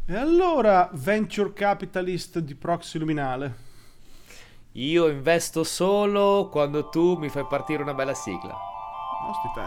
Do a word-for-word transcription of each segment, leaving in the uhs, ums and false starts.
E allora, venture capitalist di Proxy Luminale. Io investo solo quando tu mi fai partire una bella sigla. Osti te.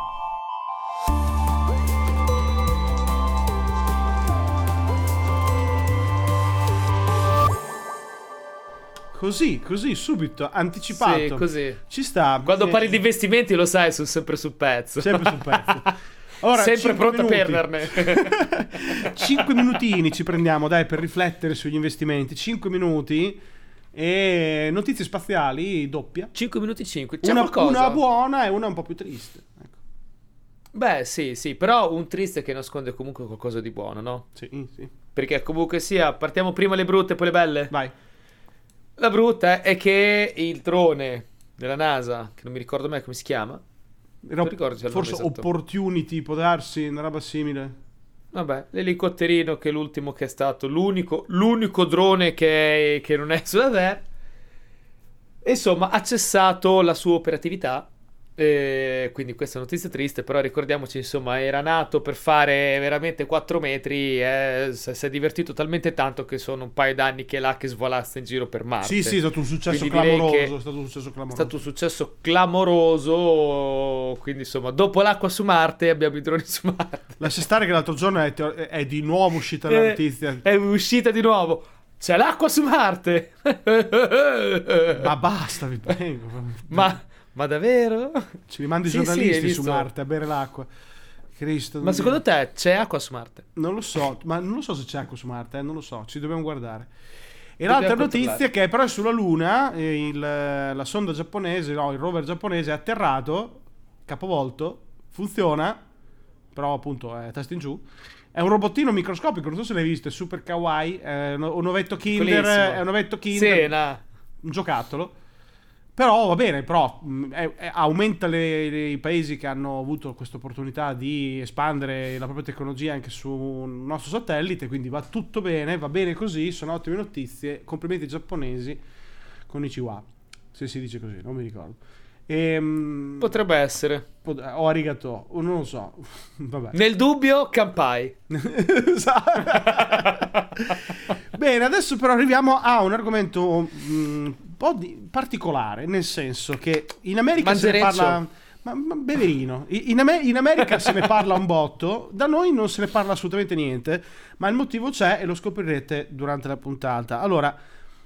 Così, così, subito, anticipato. Sì, così. Ci sta. Quando eh, parli di investimenti lo sai, sono sempre sul pezzo. Sempre sul pezzo. Ora, sempre pronto minuti. a perderne. Cinque minutini ci prendiamo, dai, per riflettere sugli investimenti. Cinque minuti e notizie spaziali doppia. cinque minuti cinque. C'è Una, qualcosa? una buona e una un po' più triste. Ecco. Beh, sì, sì, però un triste che nasconde comunque qualcosa di buono, no? Sì, sì. Perché comunque sia, partiamo prima le brutte e poi le belle. Vai. La brutta è che il drone della NASA, che non mi ricordo mai come si chiama, Era, tu ricordi il forse nome esatto? Opportunity, può darsi, una roba simile. Vabbè, l'elicotterino che è l'ultimo che è stato, l'unico, l'unico drone che, è, che non è sulla Terra, insomma, ha cessato la sua operatività. Eh, quindi questa è una notizia triste, però ricordiamoci, insomma, era nato per fare veramente quattro metri, eh, si è divertito talmente tanto che sono un paio d'anni che è là che svolazza in giro per Marte. Sì, sì, è stato un successo Quindi direi clamoroso, che è stato un successo È clamoroso. stato un successo clamoroso, quindi insomma, dopo l'acqua su Marte abbiamo i droni su Marte. Lascia stare che l'altro giorno è, è di nuovo uscita la Eh, notizia. È uscita di nuovo. C'è l'acqua su Marte. Ma basta, vi prego. Ma, ma davvero? Ci rimandi i Sì, sì, giornalisti hai visto? su Marte a bere l'acqua. Cristo. Ma secondo te c'è acqua su Marte? Non lo so, ma non lo so se c'è acqua su Marte, eh, non lo so, ci dobbiamo guardare. E Dobbiamo l'altra controllare. notizia che è però è sulla Luna, eh, il, la sonda giapponese, no, il rover giapponese è atterrato, capovolto, funziona, però appunto è testa in giù. È un robottino microscopico, non so se l'hai visto, è super kawaii, è un, un ovetto Kinder, Piccolissimo. è un ovetto Kinder, Sì, no. un giocattolo. Però va bene, però mh, è- è- aumenta le- le- i paesi che hanno avuto questa opportunità di espandere la propria tecnologia anche su un nostro satellite, quindi va tutto bene, va bene così, sono ottime notizie, complimenti ai giapponesi con Ichiwa, se si dice così, non mi ricordo. E, Potrebbe essere. o arigato, o non lo so, vabbè. Nel dubbio, campai. Bene, adesso però arriviamo a un argomento mh, un po' di- particolare, nel senso che in America se ne Mangereccio. parla. Ma, ma beverino, I- in, Ame- in America se ne parla un botto, da noi non se ne parla assolutamente niente, ma il motivo c'è e lo scoprirete durante la puntata. Allora,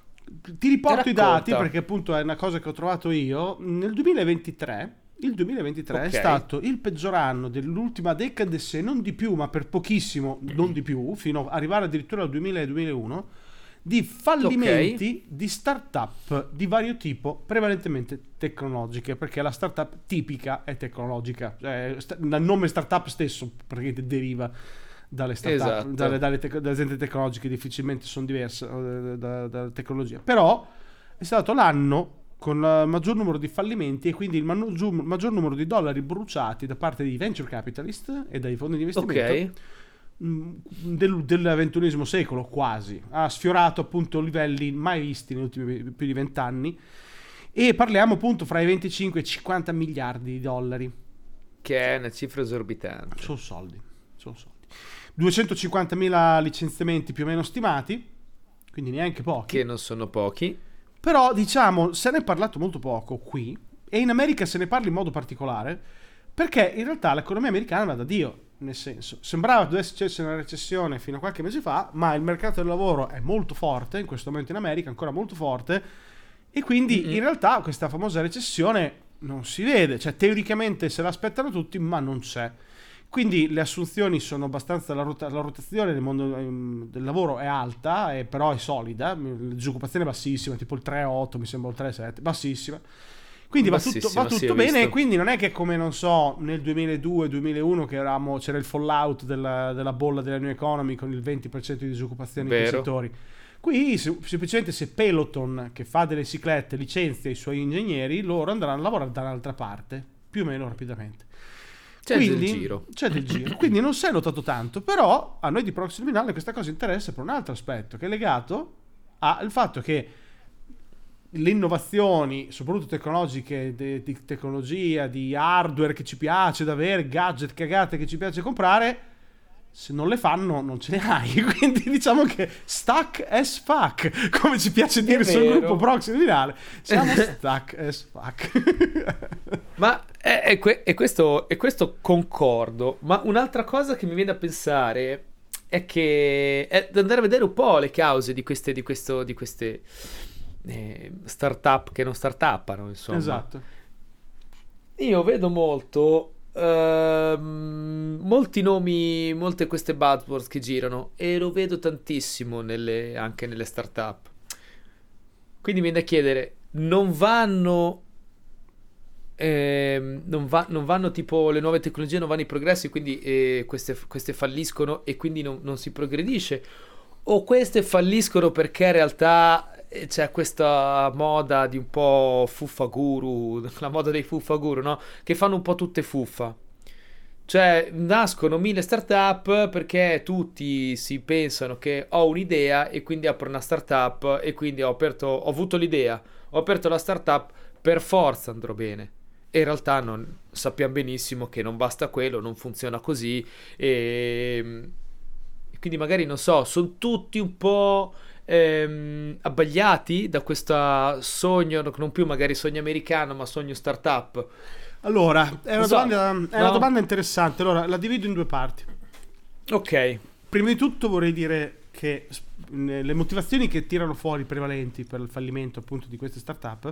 ti riporto i Racconta. dati perché appunto è una cosa che ho trovato io. Nel duemilaventitré, il duemilaventitré Ok. è stato il peggior anno dell'ultima decade, se non di più, ma per pochissimo, non di più, fino ad arrivare addirittura al duemila e duemilauno, di fallimenti di start-up di vario tipo, prevalentemente tecnologiche, perché la start-up tipica è tecnologica, cioè sta- il nome start-up stesso praticamente deriva dalle start-up, Esatto. dalle, dalle, tec- dalle aziende tecnologiche, difficilmente sono diverse eh, da- dalla tecnologia, però è stato l'anno con il maggior numero di fallimenti e quindi il maggior, maggior numero di dollari bruciati da parte di venture capitalist e dai fondi di investimento Ok. mh, del, del ventunesimo secolo, quasi. Ha sfiorato appunto livelli mai visti negli ultimi più di vent'anni e parliamo appunto fra i venticinque e i cinquanta miliardi di dollari. Che è una cifra esorbitante. Sono soldi, sono soldi. duecentocinquantamila licenziamenti più o meno stimati, quindi neanche pochi. Che non sono pochi. Però diciamo se ne è parlato molto poco qui e in America se ne parla in modo particolare perché in realtà l'economia americana va da Dio, nel senso sembrava dovesse succedere una recessione fino a qualche mese fa, ma il mercato del lavoro è molto forte in questo momento in America, ancora molto forte, e quindi Mm-mm. in realtà questa famosa recessione non si vede, cioè teoricamente se l'aspettano tutti ma non c'è. Quindi le assunzioni sono abbastanza, la, rota- la rotazione nel mondo ehm, del lavoro è alta, e però è solida, la disoccupazione è bassissima, tipo il tre virgola otto mi sembra, il tre virgola sette, bassissima. Quindi va tutto, Bassissima, va sì, tutto ho bene, visto. e quindi non è che come, non so, nel duemiladue duemilauno che eravamo, c'era il fallout della, della bolla della new economy con il venti per cento di disoccupazione in quei Vero. settori. Qui se- semplicemente se Peloton, che fa delle ciclette, licenzia i suoi ingegneri, loro andranno a lavorare da un'altra parte, più o meno rapidamente. C'è Quindi, del giro. C'è del giro. Quindi non si è notato tanto, però a noi di Proxy Luminale questa cosa interessa per un altro aspetto, che è legato al fatto che le innovazioni, soprattutto tecnologiche, de- di tecnologia, di hardware che ci piace da avere, gadget cagate che ci piace comprare, se non le fanno non ce ne hai, quindi diciamo che stuck as fuck, come ci piace dire sul gruppo Proxy Finale, siamo stuck as fuck. Ma è, è, que- è, questo, è questo concordo, ma un'altra cosa che mi viene da pensare è che è da andare a vedere un po' le cause di queste di questo di queste eh, startup che non startuppano, insomma. Esatto. Io vedo molto uh, molti nomi, molte queste buzzwords che girano, e lo vedo tantissimo nelle, anche nelle startup. Quindi mi viene da chiedere, non vanno eh, non, va, non vanno tipo le nuove tecnologie, non vanno i progressi, quindi eh, queste, queste falliscono e quindi non, non si progredisce, o queste falliscono perché in realtà c'è questa moda di un po' fuffa guru, la moda dei fuffa guru, no? Che fanno un po' tutte fuffa. Cioè, nascono mille startup perché tutti si pensano che ho un'idea e quindi apro una startup, e quindi ho aperto, ho avuto l'idea, ho aperto la startup, per forza andrò bene. E in realtà non, sappiamo benissimo che non basta quello, non funziona così, e quindi magari, non so, sono tutti un po' ehm, abbagliati da questo sogno, non più magari sogno americano, ma sogno startup. Allora, è una, so, domanda, è no? una domanda interessante. Allora, la divido in due parti. Ok. Prima di tutto vorrei dire che le motivazioni che tirano fuori prevalenti per il fallimento appunto di queste startup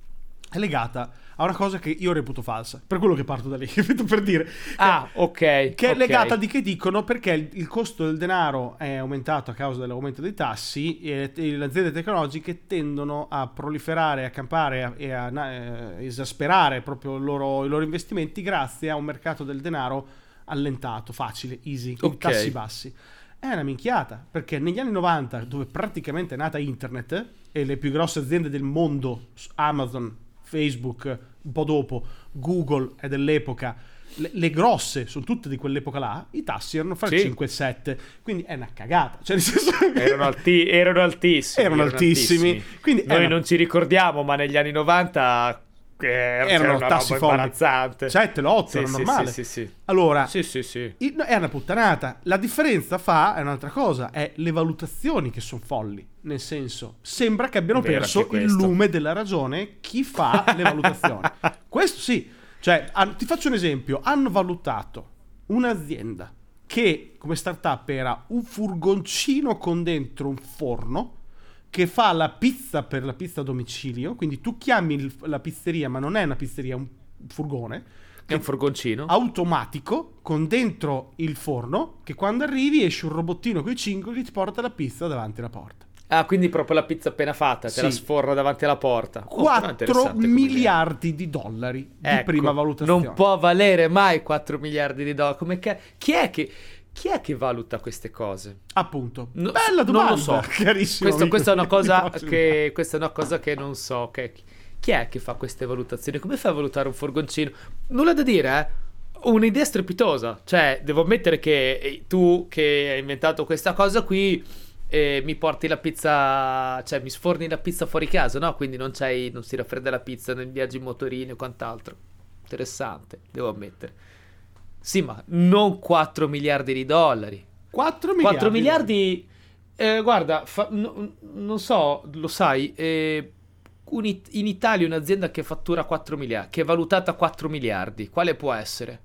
è legata a una cosa che io reputo falsa, per quello che parto da lì, per dire. Ah, ok. Che è okay. legata di che dicono perché il, il costo del denaro è aumentato a causa dell'aumento dei tassi, e, e le aziende tecnologiche tendono a proliferare, a campare e a, a, a esasperare proprio il loro, i loro investimenti grazie a un mercato del denaro allentato, facile, easy, con okay. tassi bassi. È una minchiata, perché negli anni novanta, dove praticamente è nata internet e le più grosse aziende del mondo, Amazon, Facebook, un po' dopo, Google è dell'epoca, le, le grosse sono tutte di quell'epoca là, i tassi erano fra sì. il cinque e il sette, quindi è una cagata, cioè nel senso erano, alti, erano altissimi erano, erano altissimi, altissimi. Quindi noi una... non ci ricordiamo, ma negli anni novanta eh, erano tassi imbarazzanti, sette, l'otto, sì, era sì, normale. sì, sì, sì. Allora sì, sì, sì. è una puttanata. La differenza fa è un'altra cosa, è le valutazioni che sono folli, nel senso, sembra che abbiano Vero, perso il lume della ragione chi fa le valutazioni. Questo sì, cioè han, ti faccio un esempio, hanno valutato un'azienda che come startup era un furgoncino con dentro un forno che fa la pizza per la pizza a domicilio, quindi tu chiami il, la pizzeria, ma non è una pizzeria, è un furgone. È un furgoncino automatico con dentro il forno, che quando arrivi esce un robottino con i cingoli e ti porta la pizza davanti alla porta. Ah, quindi proprio la pizza appena fatta, te sì. la sforra davanti alla porta. quattro miliardi di dollari di ecco, prima valutazione. Non può valere mai quattro miliardi di dollari. Come che... Chi è che... Chi è che valuta queste cose? Appunto. No, Bella domanda. Non lo so. Chiarissimo. Questo, questa, è una cosa che, questa è una cosa che non so. Okay. Chi è che fa queste valutazioni? Come fai a valutare un furgoncino? Nulla da dire, eh? Un'idea strepitosa. Cioè, devo ammettere che tu che hai inventato questa cosa qui eh, mi porti la pizza, cioè mi sforni la pizza fuori casa, no? Quindi non c'hai, non si raffredda la pizza nel viaggio in motorino e quant'altro. Interessante, devo ammettere. Sì, ma non quattro miliardi di dollari. quattro miliardi? quattro miliardi, eh, guarda, fa, no, non so, lo sai, eh, un, in Italia un'azienda che fattura quattro miliardi, che è valutata a quattro miliardi, quale può essere?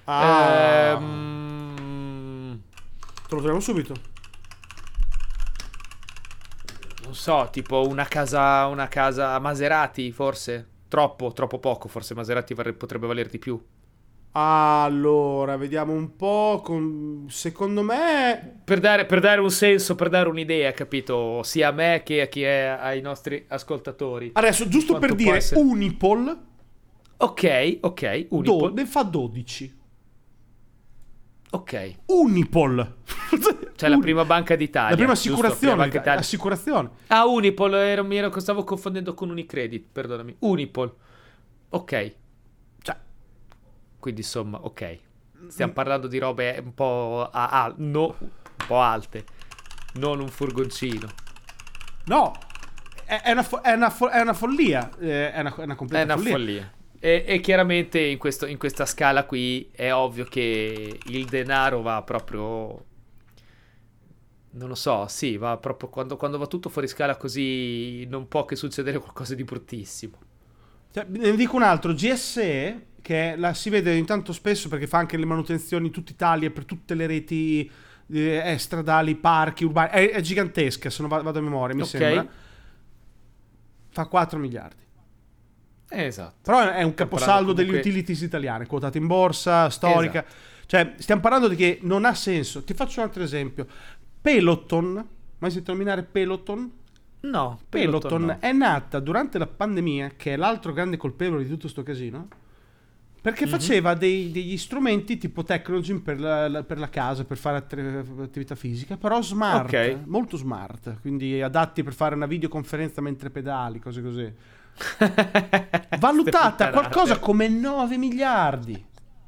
Ah. Ehm, Te lo troviamo subito. Non so, tipo una casa, una casa Maserati, forse? Troppo, troppo poco, forse Maserati potrebbe valer di più. Allora, vediamo un po'. Con... Secondo me, per dare, per dare un senso, per dare un'idea, capito? Sia a me che a chi è ai nostri ascoltatori. Adesso, giusto per dire, essere... Unipol. Ok, ok. Unipol Do... ne fa dodici. Ok. Unipol. Cioè la prima banca d'Italia. La prima assicurazione. Giusto, prima assicurazione. Ah, Unipol. Ero, mi ero, stavo confondendo con Unicredit. Perdonami. Unipol. Ok. Quindi insomma, ok, stiamo parlando di robe un po' a, a, no, un po' alte, non un furgoncino. No, è, è, una, fo- è, una, fo- è una follia, è una, è una completa è una follia. follia. E, e chiaramente in, questo, in questa scala qui è ovvio che il denaro va proprio... Non lo so, sì, va proprio quando, quando va tutto fuori scala così non può che succedere qualcosa di bruttissimo. Cioè, ne dico un altro, G S E, che la si vede intanto spesso perché fa anche le manutenzioni in tutta Italia per tutte le reti eh, stradali, parchi, urbani, è, è gigantesca, se non vado a memoria, mi Ok. sembra. Fa quattro miliardi. Eh, esatto. Però è un caposaldo comunque... degli utilities italiane, quotate in borsa, storica. Esatto. Cioè, stiamo parlando di che non ha senso. Ti faccio un altro esempio. Peloton, mai sentito nominare Peloton? No, Peloton, Peloton no. è nata durante la pandemia, che è l'altro grande colpevole di tutto sto casino, perché Mm-hmm. faceva dei, degli strumenti tipo Technogym per la, la- per la casa, per fare att- attività fisica, però smart, Ok. molto smart, quindi adatti per fare una videoconferenza mentre pedali, cose così. Valutata qualcosa come nove miliardi.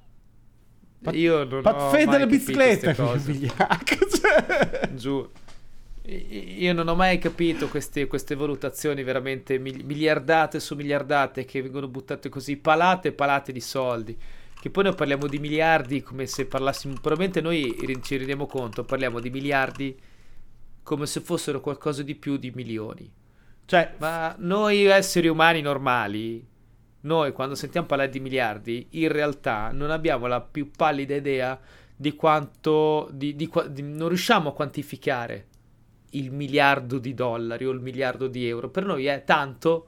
Io non Pat ho Fede mai la capito bicicletta, queste cose. vigliacca, cioè. Giù. I- Io non ho mai capito queste, queste valutazioni veramente mil- miliardate su miliardate che vengono buttate così, palate e palate di soldi. Che poi noi parliamo di miliardi come se parlassimo, probabilmente noi ri- ci rendiamo conto, parliamo di miliardi come se fossero qualcosa di più di milioni. Cioè, Ma noi esseri umani normali, noi quando sentiamo parlare di miliardi, in realtà non abbiamo la più pallida idea di quanto, di, di qua- di- non riusciamo a quantificare il miliardo di dollari o il miliardo di euro. Per noi è tanto,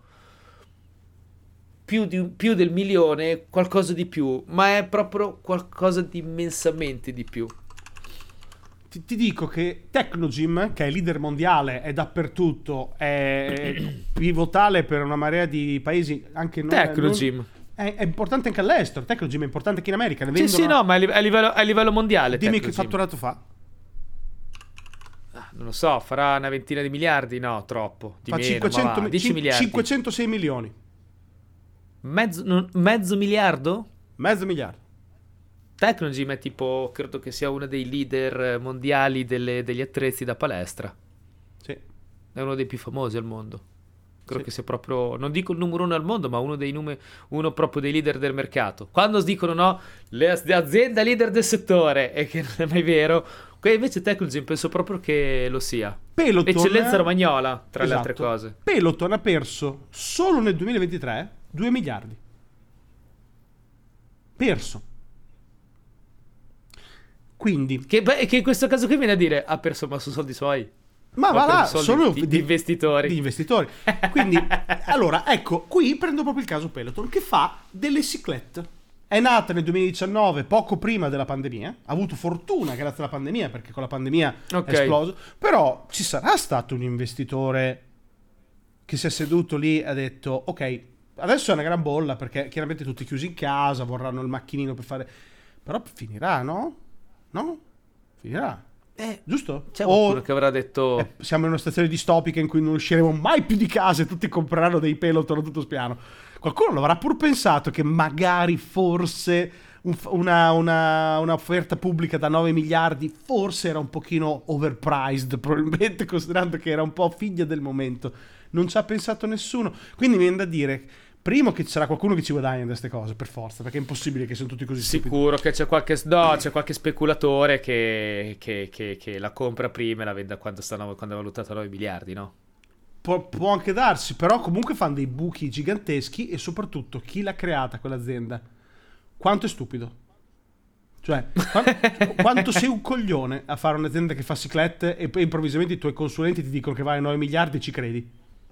più, di, un- più del milione, qualcosa di più, ma è proprio qualcosa di immensamente di più. Ti, ti dico che Technogym, che è leader mondiale, è dappertutto, è pivotale per una marea di paesi, anche non, Technogym. non- è, è importante anche all'estero. Technogym è importante anche in America. Ne Sì, vendono, sì, no, ma a live- a livello, a livello mondiale. dimmi che Technogym. fatturato fa. Non lo so, farà una ventina di miliardi? No, troppo. Di Fa meno, cinquecento, ma va, dieci cin- miliardi. cinquecentosei milioni. Mezzo, non- mezzo miliardo? Mezzo miliardo. Technogym è tipo, credo che sia uno dei leader mondiali delle- degli attrezzi da palestra. Sì. È uno dei più famosi al mondo. Credo Sì. che sia proprio, non dico il numero uno al mondo, ma uno dei nume- uno proprio dei leader del mercato. Quando dicono no, le, le aziende leader del settore, e che non è mai vero, que- invece Technogym penso proprio che lo sia. Peloton, Eccellenza romagnola, tra le esatto. altre cose. Peloton ha perso solo nel duemilaventitré due miliardi. Perso. Quindi, Che, beh, che in questo caso qui viene a dire, ha perso ma sono soldi suoi. ma Ho va là, preso soldi sono di- di investitori. di investitori. Quindi, allora, ecco, qui prendo proprio il caso Peloton, che fa delle ciclette. È nata nel duemiladiciannove, poco prima della pandemia. Ha avuto fortuna grazie alla pandemia, perché con la pandemia Ok. è esploso. Però ci sarà stato un investitore che si è seduto lì e ha detto, ok, adesso è una gran bolla, perché chiaramente tutti chiusi in casa, vorranno il macchinino per fare... Però finirà, no? No? Finirà. Eh, Giusto? c'è O- qualcuno che avrà detto... eh, siamo in una situazione distopica in cui non usciremo mai più di casa e tutti compreranno dei Peloton a tutto spiano. Qualcuno l'avrà pur pensato che magari forse un f- una, una, un'offerta pubblica da nove miliardi forse era un pochino overpriced, probabilmente, considerando che era un po' figlia del momento. Non ci ha pensato nessuno. Quindi mi viene da dire, primo, che ci sarà qualcuno che ci guadagna da queste cose, per forza, perché è impossibile che siano tutti così stupidi. Sicuro che c'è qualche, no, c'è qualche speculatore che, che, che, che la compra prima e la vende quando, sta, no- quando è valutata a nove miliardi, no? Può, può anche darsi, però comunque fanno dei buchi giganteschi e soprattutto chi l'ha creata quell'azienda, quanto è stupido. Cioè, qua- quanto sei un coglione a fare un'azienda che fa ciclette e poi improvvisamente i tuoi consulenti ti dicono che vale nove miliardi e ci credi.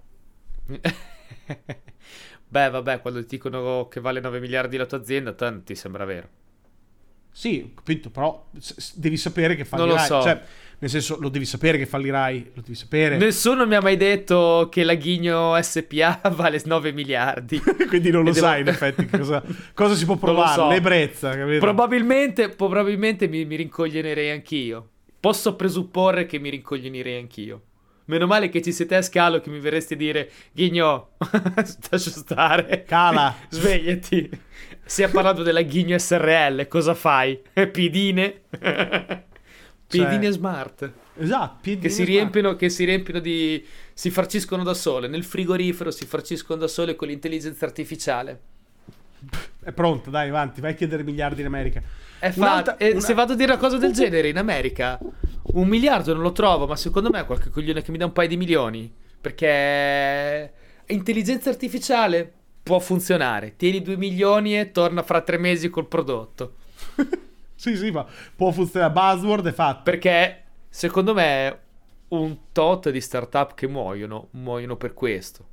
Beh, vabbè, quando ti dicono che vale nove miliardi la tua azienda, tanti sembra vero. Sì, capito, però s- s- devi sapere che Non fallirai. lo so. Cioè, nel senso, lo devi sapere che fallirai, lo devi sapere. Nessuno mi ha mai detto che la Ghigno S P A vale nove miliardi. Quindi non lo E devo- sai, in effetti, che cosa, cosa si può Non lo provare. so. L'ebbrezza, capito? Probabilmente, probabilmente mi, mi rincoglionerei anch'io. Posso presupporre che mi rincoglionirei anch'io. Meno male che ci siete a scalo che mi verresti a dire Ghigno, lascia stare. Cala. Svegliati. Si è parlato della Ghigno S R L, cosa fai? Piedine? Piedine smart. Esatto, piedi Che si smart. riempiono, che si riempiono di... si farciscono da sole. Nel frigorifero si farciscono da sole con l'intelligenza artificiale. è pronta, dai, avanti, vai a chiedere miliardi in America. È fatto. E una... se vado a dire una cosa del genere in America, un miliardo non lo trovo, ma secondo me è qualche coglione che mi dà un paio di milioni, perché intelligenza artificiale può funzionare, tieni due milioni e torna fra tre mesi col prodotto. Sì, sì, ma può funzionare, buzzword è fatto. Perché secondo me un tot di startup che muoiono, muoiono per questo.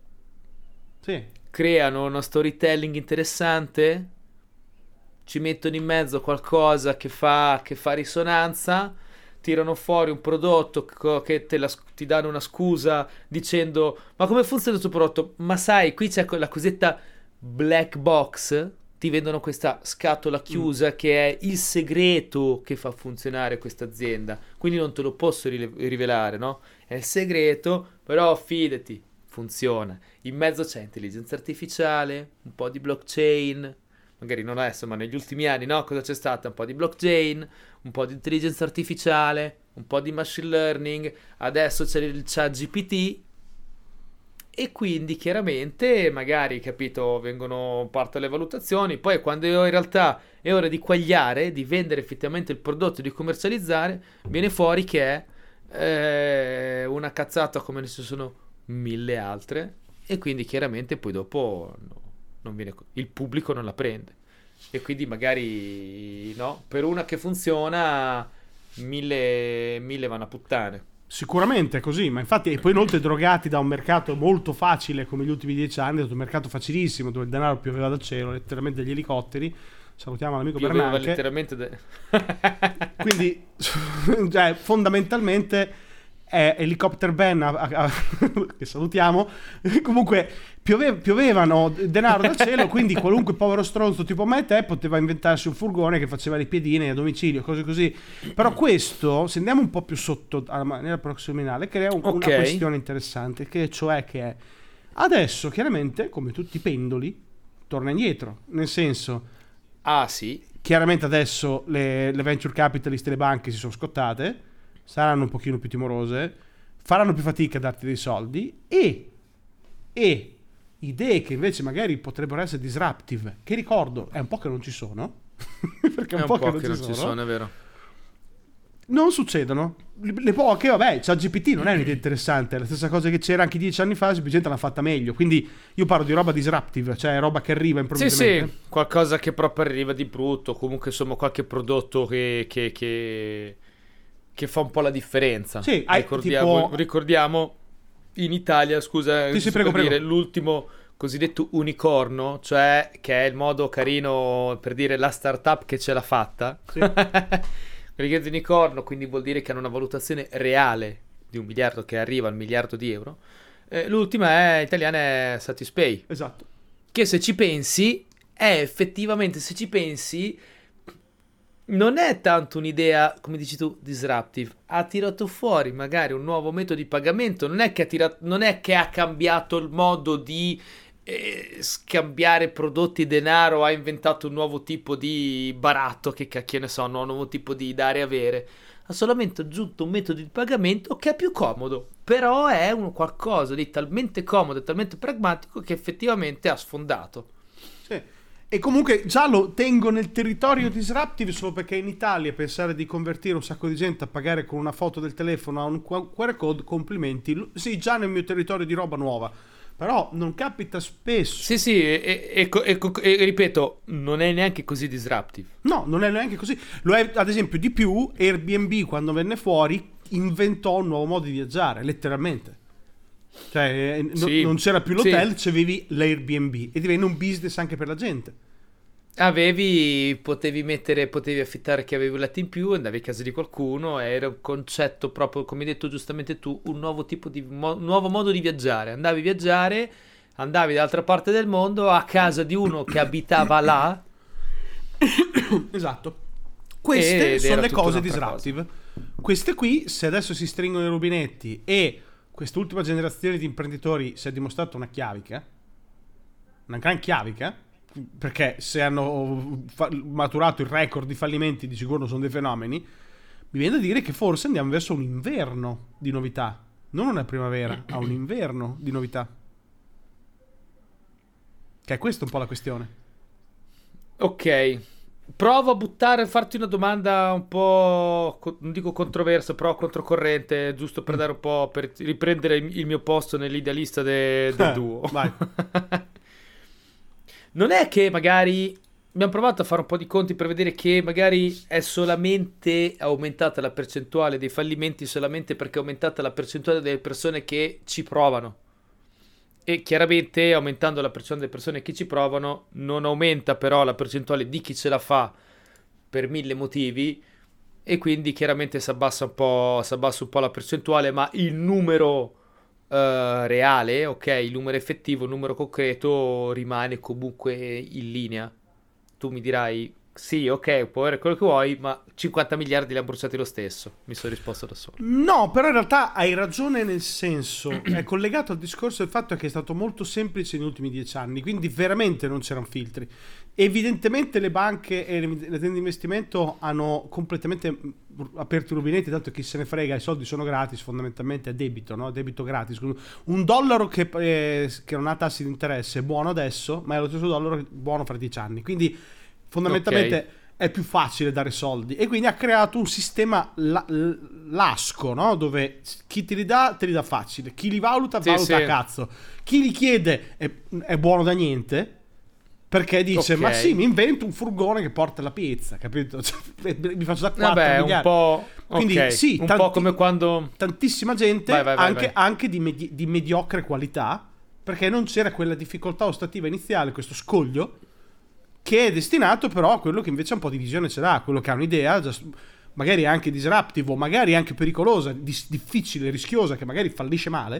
Sì. Creano uno storytelling interessante, ci mettono in mezzo qualcosa che fa, che fa risonanza, tirano fuori un prodotto che te la, ti danno una scusa dicendo ma come funziona il tuo prodotto? Ma sai, qui c'è la cosetta black box, ti vendono questa scatola chiusa mm. che è il segreto che fa funzionare questa azienda, quindi non te lo posso rivelare, no? È il segreto, però fidati, funziona. In mezzo c'è intelligenza artificiale, un po' di blockchain, magari non adesso, ma negli ultimi anni, no? Cosa c'è stato? Un po' di blockchain, un po' di intelligenza artificiale, un po' di machine learning, adesso c'è il chat G P T, e quindi chiaramente magari, capito, vengono parte le valutazioni, poi quando in realtà è ora di quagliare, di vendere effettivamente il prodotto, di commercializzare, viene fuori che è eh, una cazzata come ne ci sono mille altre, e quindi chiaramente poi dopo no, non viene, il pubblico non la prende, e quindi magari no, per una che funziona mille, mille vanno a puttane. Sicuramente è così, ma infatti e poi inoltre drogati da un mercato molto facile come gli ultimi dieci anni, è stato un mercato facilissimo dove il denaro pioveva dal cielo, letteralmente dagli elicotteri. Salutiamo l'amico pioveva Bernanke. Letteralmente de... Quindi cioè, fondamentalmente è Helicopter Ben a, a, a, che salutiamo, comunque piove, piovevano denaro dal cielo, quindi qualunque povero stronzo tipo me e te poteva inventarsi un furgone che faceva le piedine a domicilio, cose così. Però questo, se andiamo un po' più sotto alla maniera prossiminale, crea un, okay. una questione interessante, che cioè che è adesso chiaramente come tutti i pendoli torna indietro, nel senso ah sì, chiaramente adesso le, le venture capitalist e le banche si sono scottate, saranno un pochino più timorose, faranno più fatica a darti dei soldi, e, e idee che invece magari potrebbero essere disruptive, che ricordo è un po' che non ci sono, perché è un, è un po', po' che, che non, ci, non sono, ci sono, è vero, non succedono. Le poche, vabbè, ChatGPT non è un'idea interessante, è la stessa cosa che c'era anche dieci anni fa, semplicemente l'ha fatta meglio, quindi io parlo di roba disruptive, cioè roba che arriva improvvisamente. Sì, sì, qualcosa che proprio arriva di brutto, comunque insomma qualche prodotto che... che, che... che fa un po' la differenza. Sì, ricordiamo, tipo... ricordiamo in Italia, scusa, sì, sì, prego, per dire, prego. l'ultimo cosiddetto unicorno, cioè che è il modo carino per dire la startup che ce l'ha fatta. Sì. Richiede unicorno, quindi vuol dire che hanno una valutazione reale di un miliardo che arriva al miliardo di euro. Eh, l'ultima è italiana, è Satispay. Esatto. Che se ci pensi è effettivamente, se ci pensi, non è tanto un'idea, come dici tu, disruptive. Ha tirato fuori magari un nuovo metodo di pagamento. Non è che ha, tirato, non è che ha cambiato il modo di eh, scambiare prodotti e denaro, ha inventato un nuovo tipo di baratto, che cacchio ne so, un nuovo tipo di dare e avere. Ha solamente aggiunto un metodo di pagamento che è più comodo, però è un qualcosa di talmente comodo e talmente pragmatico che effettivamente ha sfondato. Sì. E comunque già lo tengo nel territorio disruptive solo perché in Italia pensare di convertire un sacco di gente a pagare con una foto del telefono a un Q R code, complimenti. Sì, già nel mio territorio di roba nuova, però non capita spesso. Sì, sì, e, e, e, e ripeto, non è neanche così disruptive. No, non è neanche così. Lo è, ad esempio, di più, Airbnb quando venne fuori inventò un nuovo modo di viaggiare, letteralmente. Cioè, sì, no, non c'era più l'hotel, sì. C'avevi l'Airbnb e divenne un business anche per la gente. Avevi, potevi mettere, potevi affittare chi aveva il letto in più, andavi a casa di qualcuno, era un concetto proprio, come hai detto giustamente tu, un nuovo tipo di mo- nuovo modo di viaggiare. Andavi a viaggiare, andavi dall'altra parte del mondo a casa di uno che abitava là. Esatto. Queste sono le cose disruptive. Cosa. Queste qui, se adesso si stringono i rubinetti e quest'ultima generazione di imprenditori si è dimostrata una chiavica, una gran chiavica, perché se hanno fa- maturato il record di fallimenti di sicuro sono dei fenomeni, mi viene da dire che forse andiamo verso un inverno di novità, non una primavera, a un inverno di novità, che è questa un po' la questione. Ok, provo a buttare, a farti una domanda un po', co- non dico controversa, però controcorrente, giusto per Mm. dare un po', per riprendere il il mio posto nell'idealista de- del Eh, duo. vai. Non è che magari abbiamo provato a fare un po' di conti per vedere che magari è solamente aumentata la percentuale dei fallimenti solamente perché è aumentata la percentuale delle persone che ci provano. E chiaramente aumentando la percentuale delle persone che ci provano non aumenta però la percentuale di chi ce la fa per mille motivi e quindi chiaramente si abbassa un po', si abbassa un po' la percentuale, ma il numero eh, reale, ok, il numero effettivo, il numero concreto rimane comunque in linea. Tu mi dirai, sì, ok, può avere quello che vuoi, ma cinquanta miliardi li ha bruciati lo stesso. Mi sono risposto da solo. No, però in realtà hai ragione, nel senso, è collegato al discorso del fatto che è stato molto semplice negli ultimi dieci anni, quindi veramente non c'erano filtri. Evidentemente le banche e le le aziende di investimento hanno completamente aperto i rubinetti, tanto chi se ne frega, i soldi sono gratis, fondamentalmente è debito, no? Debito gratis. Un dollaro che, eh, che non ha tassi di interesse è buono adesso, ma è lo stesso dollaro buono fra dieci anni, quindi fondamentalmente... Ok. è più facile dare soldi e quindi ha creato un sistema la- l- lasco, no? Dove chi te li dà te li dà facile, chi li valuta Sì, valuta sì. a cazzo, chi li chiede è, è buono da niente perché dice Ok. ma sì, mi invento un furgone che porta la pizza, capito? Cioè, mi faccio da quattro Vabbè, un miliardi. po'... Quindi ok, sì, un tanti- po' come quando... tantissima gente Vai, vai, vai, anche, vai. anche di, medi- di mediocre qualità perché non c'era quella difficoltà ostativa iniziale, questo scoglio che è destinato però a quello che invece un po' di visione ce l'ha, quello che ha un'idea già- magari anche disruptive o magari anche pericolosa, dis- difficile, rischiosa, che magari fallisce male,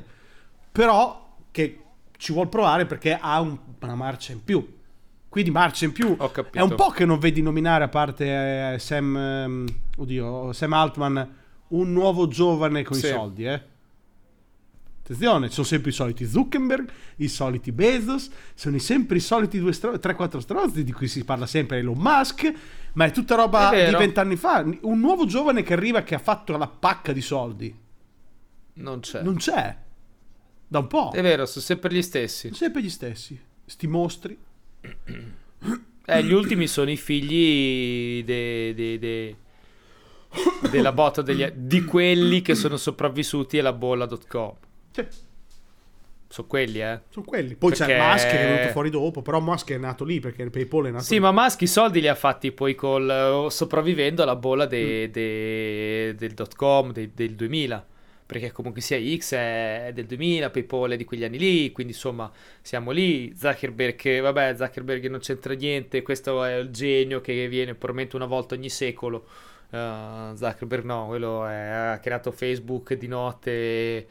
però che ci vuol provare perché ha un- una marcia in più. Quindi marcia in più. Ho capito. È un po' che non vedi nominare, a parte eh, Sam, ehm, oddio, Sam Altman, un nuovo giovane con Sì. i soldi, eh. Attenzione, sono sempre i soliti Zuckerberg, i soliti Bezos, sono sempre i soliti due stro- tre quattro stronzi di cui si parla sempre, Elon Musk, ma è tutta roba È di vero. vent'anni fa. Un nuovo giovane che arriva che ha fatto la pacca di soldi. Non c'è. Non c'è. Da un po'. È vero, sono sempre gli stessi. Sono sempre gli stessi. Sti mostri. Eh, gli ultimi sono i figli de- de- de- della botta degli... di quelli che sono sopravvissuti alla bolla dot com. Sì, Sono quelli, eh. sono quelli. Poi Perché- c'è Musk che è venuto fuori dopo, però Musk è nato lì perché il PayPal è nato Sì, lì. ma Musk i soldi li ha fatti poi col eh, sopravvivendo alla bolla de- de- del dot com de- del duemila. Perché comunque sia X è del duemila, PayPal è di quegli anni lì, quindi insomma siamo lì. Zuckerberg, che vabbè, Zuckerberg non c'entra niente, questo è il genio che viene probabilmente una volta ogni secolo. Uh, Zuckerberg no, quello è- ha creato Facebook di notte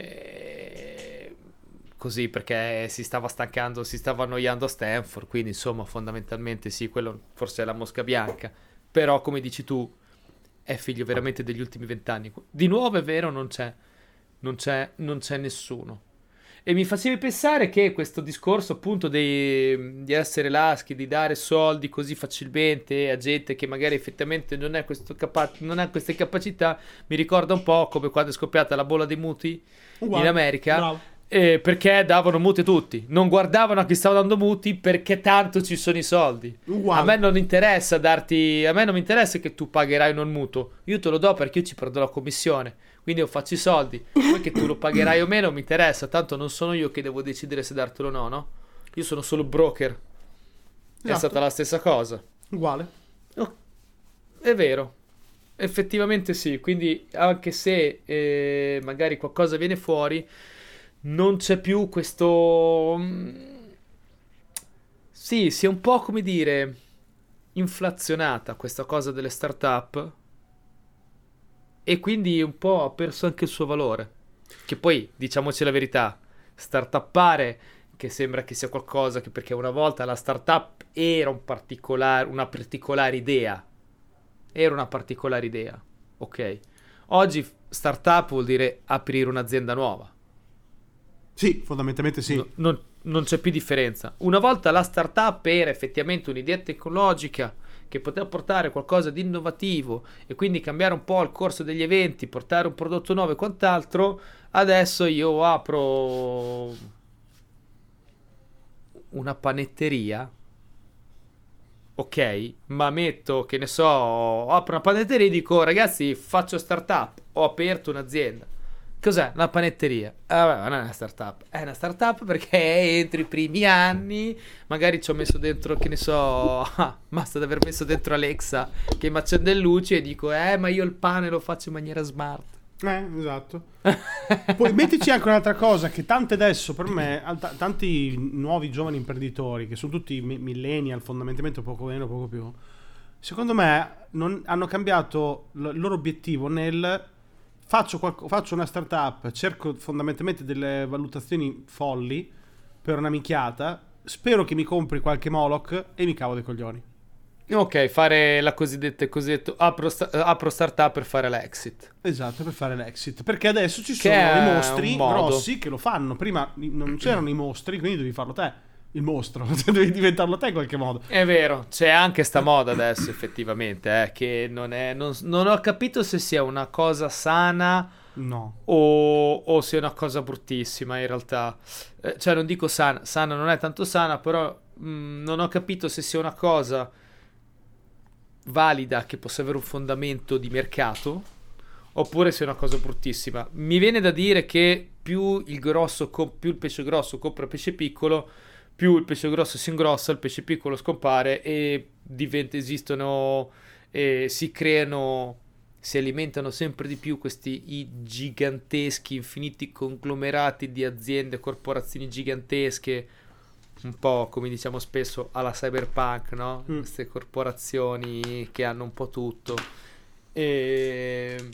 eh, così perché si stava stancando, si stava annoiando a Stanford, quindi insomma fondamentalmente sì, quello forse è la mosca bianca, però come dici tu è figlio veramente degli ultimi vent'anni. Di nuovo è vero, non c'è, non c'è, non c'è nessuno. E mi facevi pensare che questo discorso appunto dei- di essere laschi, di dare soldi così facilmente a gente che magari effettivamente non, è questo capa- non ha queste capacità, mi ricorda un po' come quando è scoppiata la bolla dei mutui Uguale. in America. Bravo. Eh, perché davano muti tutti, non guardavano a chi stava dando muti perché tanto ci sono i soldi. Uguale. A me non interessa darti, a me non mi interessa che tu pagherai non mutuo, io te lo do perché io ci prendo la commissione, quindi io faccio i soldi, poi che tu lo pagherai o meno mi interessa, tanto non sono io che devo decidere se dartelo o no, no? Io sono solo broker. È Esatto. stata la stessa cosa. Uguale. Oh, è vero, effettivamente sì, quindi anche se eh, magari qualcosa viene fuori non c'è più questo... mm, Sì, si è un po' come dire inflazionata questa cosa delle start-up e quindi un po' ha perso anche il suo valore. Che poi, diciamoci la verità, start-uppare che sembra che sia qualcosa che perché una volta la start-up era un particolare, una particolare idea. Era una particolare idea, ok? Oggi start-up vuol dire aprire un'azienda nuova. Sì, fondamentalmente sì. No- non, non c'è più differenza. Una volta la startup era effettivamente un'idea tecnologica che poteva portare qualcosa di innovativo e quindi cambiare un po' il corso degli eventi, portare un prodotto nuovo e quant'altro. Adesso io apro una panetteria ok, ma metto, che ne so, apro una panetteria e dico, ragazzi, faccio startup, ho aperto un'azienda. Cos'è? Una panetteria. Ah, vabbè, non è una startup. È una startup perché entro i primi anni, magari ci ho messo dentro, che ne so, ah, basta di aver messo dentro Alexa che mi accende le luci e dico, eh, ma io il pane lo faccio in maniera smart. Eh, esatto. Poi mettici anche un'altra cosa, che tante adesso, per me, t- tanti nuovi giovani imprenditori, che sono tutti mi- millennial, fondamentalmente poco meno, poco più, secondo me non, hanno cambiato l- il loro obiettivo nel... Faccio, qualco, faccio una startup, cerco fondamentalmente delle valutazioni folli per una minchiata, spero che mi compri qualche Moloch e mi cavo dei coglioni. Ok, fare la cosiddetta, cosiddetto apro, sta- apro startup per fare l'exit. Esatto, per fare l'exit. Perché adesso ci Che sono è i mostri un modo. grossi che lo fanno. Prima non c'erano i mostri, quindi devi farlo te. Il mostro, devi diventarlo te in qualche modo. È vero, c'è anche sta moda adesso effettivamente, eh, che non è, non, non ho capito se sia una cosa sana No. o, o sia una cosa bruttissima in realtà. Eh, cioè non dico sana, sana non è tanto sana, però mh, non ho capito se sia una cosa valida che possa avere un fondamento di mercato oppure sia una cosa bruttissima. Mi viene da dire che più il grosso, co- più il pesce grosso compra il pesce piccolo, più il pesce grosso si ingrossa, il pesce piccolo scompare e diventa, esistono e si creano, si alimentano sempre di più questi i giganteschi, infiniti conglomerati di aziende, corporazioni gigantesche, un po' come diciamo spesso alla cyberpunk, no? Mm. Queste corporazioni che hanno un po' tutto. E...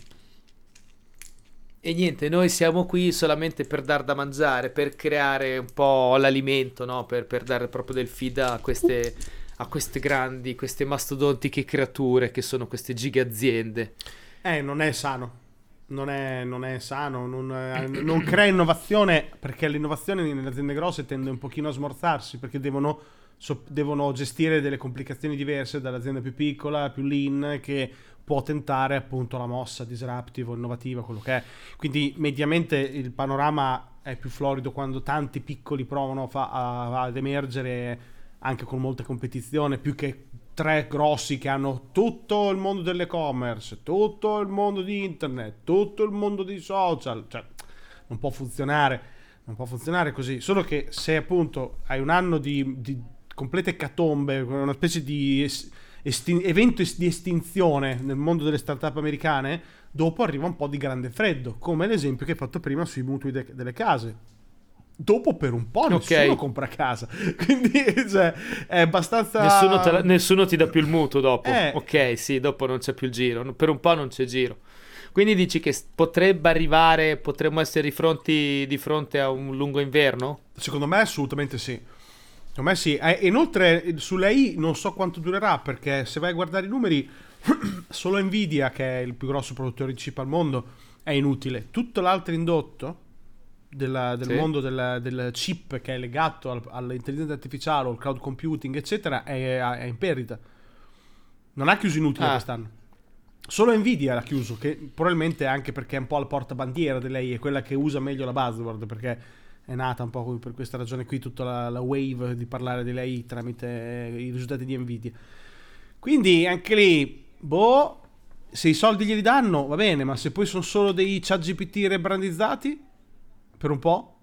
E niente, noi siamo qui solamente per dar da mangiare, per creare un po' l'alimento, no? Per, per dare proprio del feed a queste, a queste grandi, queste mastodontiche creature che sono queste giga aziende. Eh, non è sano. Non è, non è sano, non, eh, non crea innovazione, perché l'innovazione nelle aziende grosse tende un pochino a smorzarsi, perché devono, so- devono gestire delle complicazioni diverse dall'azienda più piccola, più lean, che può tentare appunto la mossa disruptive o innovativa, quello che è. Quindi mediamente il panorama è più florido quando tanti piccoli provano fa- a- ad emergere anche con molta competizione, più che tre grossi che hanno tutto il mondo dell'e-commerce, tutto il mondo di internet, tutto il mondo dei social. Cioè, non può funzionare, non può funzionare così. Solo che se appunto hai un anno di, di completa ecatombe, una specie di es- estin- evento es- di estinzione nel mondo delle startup americane, dopo arriva un po' di grande freddo, come l'esempio che hai fatto prima sui mutui de- delle case. Dopo per un po' nessuno Ok. compra casa, quindi cioè, è abbastanza... Nessuno, te la- nessuno ti dà più il mutuo dopo. Eh. Ok, sì, dopo non c'è più il giro. Per un po' non c'è giro. Quindi dici che s- potrebbe arrivare, potremmo essere di fronte, di fronte a un lungo inverno? Secondo me assolutamente sì. Secondo me sì. E inoltre sull'A I non so quanto durerà, perché se vai a guardare i numeri, solo Nvidia, che è il più grosso produttore di chip al mondo, è inutile. Tutto l'altro indotto della- del Sì. mondo del, del chip, che è legato al- all'intelligenza artificiale o al cloud computing, eccetera, è, è in perdita. Non ha chiuso inutile Ah. quest'anno. Solo Nvidia l'ha chiuso, che probabilmente è anche perché è un po' la portabandiera di lei, è quella che usa meglio la buzzword, perché è nata un po' per questa ragione qui tutta la, la wave di parlare di lei tramite eh, i risultati di Nvidia. Quindi anche lì, boh, se i soldi glieli danno va bene, ma se poi sono solo dei ChatGPT rebrandizzati per un po',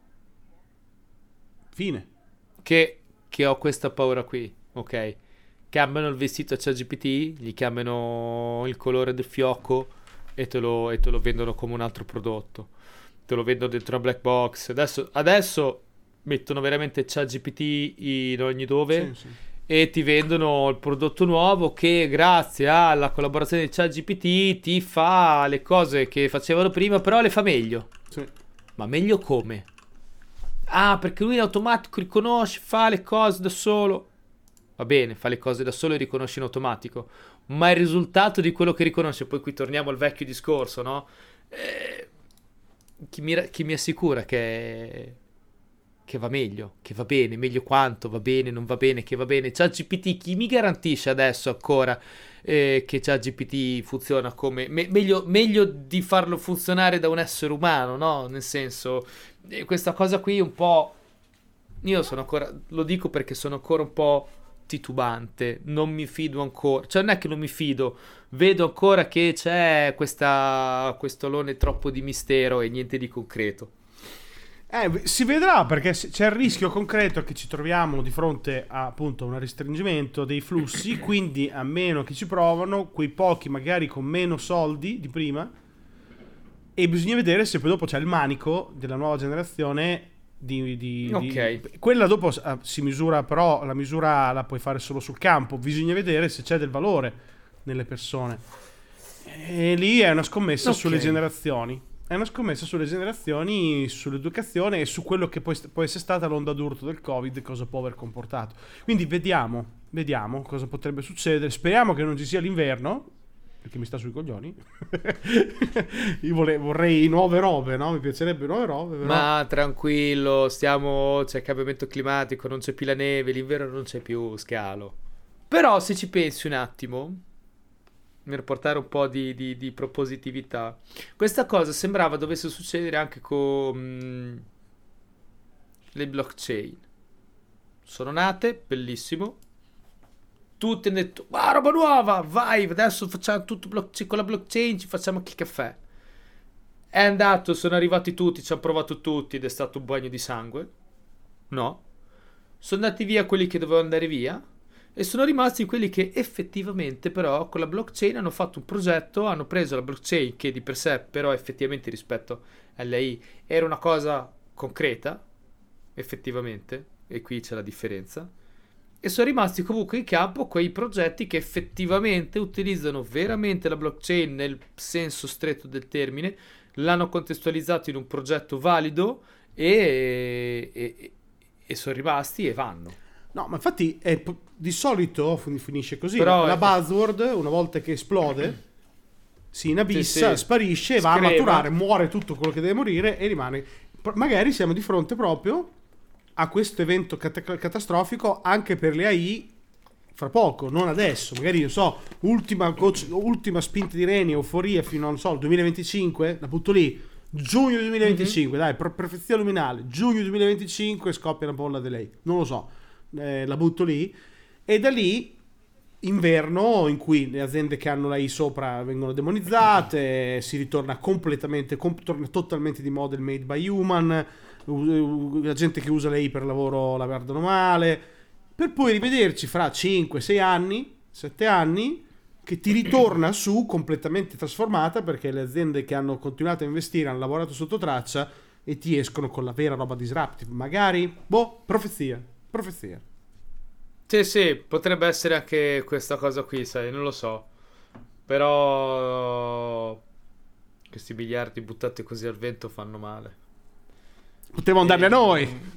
fine. Che, che ho questa paura qui, ok? Cambiano il vestito a ChatGPT, gli cambiano il colore del fiocco e te lo, e te lo vendono come un altro prodotto. Te lo vendono dentro una black box. Adesso, adesso mettono veramente ChatGPT in ogni dove Sì, sì. e ti vendono il prodotto nuovo che grazie alla collaborazione di ChatGPT ti fa le cose che facevano prima, però le fa meglio. Sì. Ma meglio come? Ah, perché lui in automatico riconosce, fa le cose da solo. Va bene, fa le cose da solo e riconosce in automatico. Ma il risultato di quello che riconosce, poi qui torniamo al vecchio discorso, no? Eh, chi, mi, chi mi assicura che, che va meglio, che va bene, meglio quanto, va bene, non va bene, che va bene. ChatGPT, chi mi garantisce adesso ancora eh, che ChatGPT funziona come... me- meglio, meglio di farlo funzionare da un essere umano, no? Nel senso, eh, questa cosa qui un po'... Io sono ancora... Lo dico perché sono ancora un po' titubante, non mi fido ancora, cioè non è che non mi fido, vedo ancora che c'è questa questo alone troppo di mistero e niente di concreto. Eh, si vedrà, perché c'è il rischio concreto che ci troviamo di fronte a appunto un restringimento dei flussi, quindi a meno che ci provano, quei pochi magari con meno soldi di prima, e bisogna vedere se poi dopo c'è il manico della nuova generazione di, di, Ok. di... quella dopo uh, si misura, però la misura la puoi fare solo sul campo, bisogna vedere se c'è del valore nelle persone, e lì è una scommessa Ok. sulle generazioni. È una scommessa sulle generazioni, sull'educazione e su quello che poi può essere stata l'onda d'urto del Covid, cosa può aver comportato. Quindi vediamo, vediamo cosa potrebbe succedere. Speriamo che non ci sia l'inverno, perché mi sta sui coglioni. Io vole- vorrei nuove robe, no? Mi piacerebbe nuove robe, però... Ma tranquillo, stiamo, c'è il cambiamento climatico, non c'è più la neve, l'inverno non c'è più, scalo. Però se ci pensi un attimo, per portare un po' di, di, di propositività, questa cosa sembrava dovesse succedere anche con mm, le blockchain. Sono nate, bellissimo, tutti hanno detto ah, roba nuova, vai, adesso facciamo tutto blockchain, con la blockchain ci facciamo anche il caffè. È andato, sono arrivati tutti, ci hanno provato tutti ed è stato un bagno di sangue. No, sono andati via quelli che dovevano andare via e sono rimasti quelli che effettivamente però con la blockchain hanno fatto un progetto, hanno preso la blockchain che di per sé però effettivamente rispetto all'A I era una cosa concreta, effettivamente, e qui c'è la differenza, e sono rimasti comunque in campo quei progetti che effettivamente utilizzano veramente la blockchain nel senso stretto del termine, l'hanno contestualizzato in un progetto valido e, e, e sono rimasti e vanno. No, ma infatti è, di solito finisce così. Però la è... buzzword, una volta che esplode, si inabissa, sì, sì. sparisce e va a Screma. maturare, muore tutto quello che deve morire e rimane. Magari siamo di fronte proprio a questo evento cat- catastrofico anche per le A I fra poco, non adesso. Magari, non so, ultima, coach, ultima spinta di reni, euforia fino a, non so, il duemilaventicinque, la butto lì. Giugno duemilaventicinque, mm-hmm. dai, per perfezione luminale. Giugno duemilaventicinque scoppia la bolla di lei. Non lo so. Eh, la butto lì e da lì inverno in cui le aziende che hanno la I sopra vengono demonizzate, si ritorna completamente com- torna totalmente di moda il made by human, la gente che usa la I per lavoro la guardano male, per poi rivederci fra cinque sei anni, sette anni che ti ritorna su completamente trasformata, perché le aziende che hanno continuato a investire hanno lavorato sotto traccia e ti escono con la vera roba disruptive, magari, boh, profezia profezia. Sì, sì, potrebbe essere anche questa cosa qui, sai, non lo so. Però questi biliardi buttati così al vento fanno male. Potevamo darli e... a noi.